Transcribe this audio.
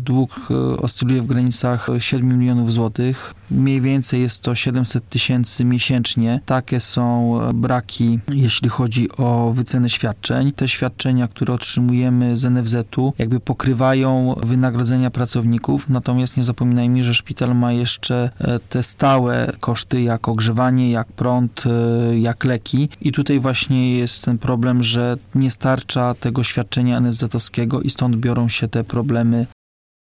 dług oscyluje w granicach 7 milionów złotych. Mniej więcej jest to 700 tysięcy miesięcznie. Takie są braki, jeśli chodzi o wycenę świadczeń. Te świadczenia, które otrzymujemy z NFZ-u, jakby pokrywają wynagrodzenia pracowników, natomiast nie zapominajmy, że szpital ma jeszcze te stałe koszty, jak ogrzewanie, jak prąd, jak leki. I tutaj właśnie jest ten problem, że nie starcza tego świadczenia NFZ-owskiego i stąd biorą się te problemy